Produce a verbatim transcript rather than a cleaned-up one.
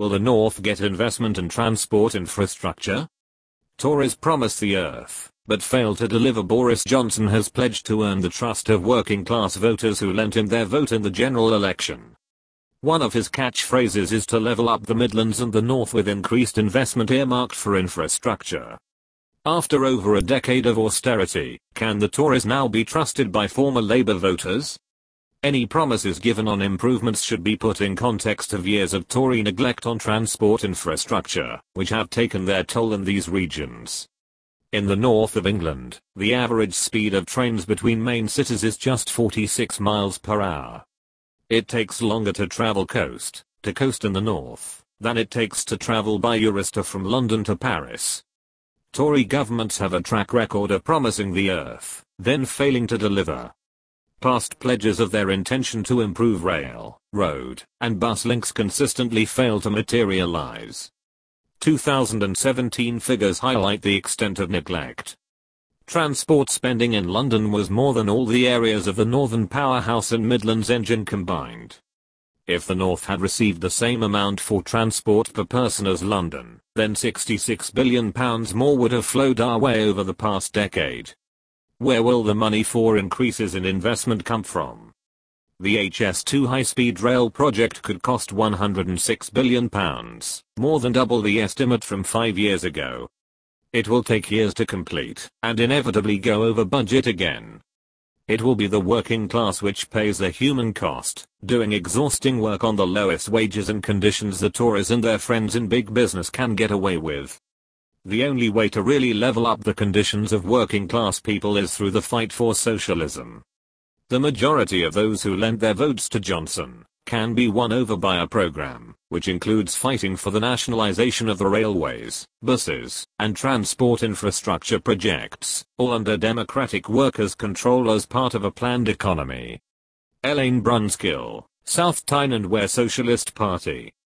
Will the North get investment and transport infrastructure? Tories promise the earth, but fail to deliver. Boris Johnson has pledged to earn the trust of working class voters who lent him their vote in the general election. One of his catchphrases is to level up the Midlands and the North with increased investment earmarked for infrastructure. After over a decade of austerity, can the Tories now be trusted by former Labour voters? Any promises given on improvements should be put in context of years of Tory neglect on transport infrastructure, which have taken their toll in these regions. In the north of England, the average speed of trains between main cities is just forty-six miles per hour. It takes longer to travel coast to coast in the north than it takes to travel by Eurostar from London to Paris. Tory governments have a track record of promising the earth, then failing to deliver. Past pledges of their intention to improve rail, road, and bus links consistently fail to materialize. two thousand seventeen figures highlight the extent of neglect. Transport spending in London was more than all the areas of the Northern Powerhouse and Midlands Engine combined. If the North had received the same amount for transport per person as London, then sixty-six billion pounds more would have flowed our way over the past decade. Where will the money for increases in investment come from? The H S two high-speed rail project could cost one hundred six billion pounds, more than double the estimate from five years ago. It will take years to complete, and inevitably go over budget again. It will be the working class which pays the human cost, doing exhausting work on the lowest wages and conditions the Tories and their friends in big business can get away with. The only way to really level up the conditions of working class people is through the fight for socialism. The majority of those who lent their votes to Johnson can be won over by a program, which includes fighting for the nationalization of the railways, buses, and transport infrastructure projects, all under democratic workers' control as part of a planned economy. Elaine Brunskill, South Tyne and Wear Socialist Party.